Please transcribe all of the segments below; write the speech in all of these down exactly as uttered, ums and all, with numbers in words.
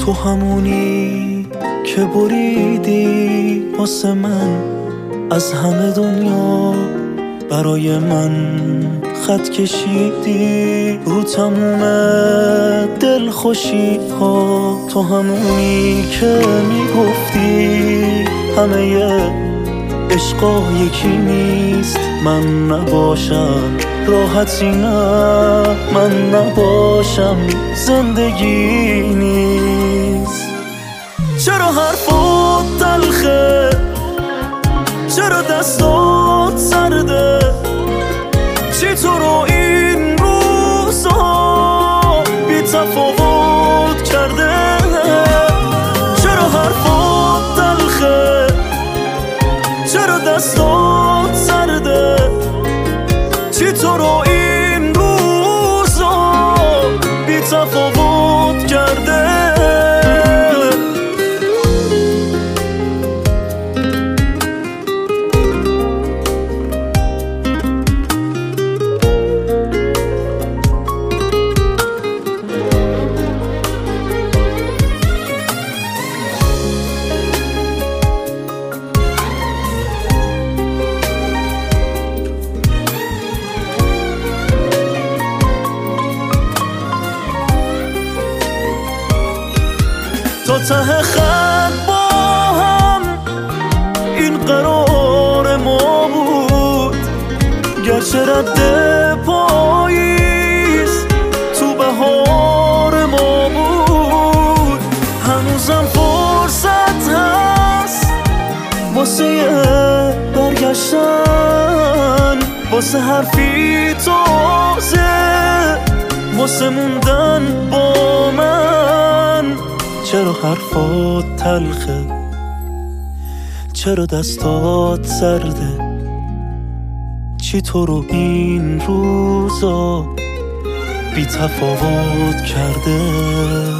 تو همونی که بریدی واسه من از همه دنیا، برای من خط کشیدی رو تموم دل خوشی ها. تو همونی که میگفتی همه عشقا یکی نیست، من نباشم راحتی نه، من نباشم زندگی نیست. چرا حرفات تلخه، چرا دستات سرده، چی تو رو این روزها بی تفاوت کرده؟ چرا حرفات تلخه، چرا دستات سرده، چی تو رو این روزها بی تفاوت کرده؟ تا ته خط با هم این قرار ما بود، گرچه رد پاییز تو بهار ما بود. هنوزم فرصت هست واسه برگشتن، واسه حرفی تازه، واسه موندن با من. چرا حرفات تلخه، چرا دستات سرده، چی تو رو این روزا بی تفاوت کرده؟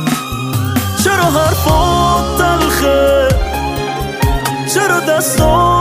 چرا حرفات تلخه، چرا دستات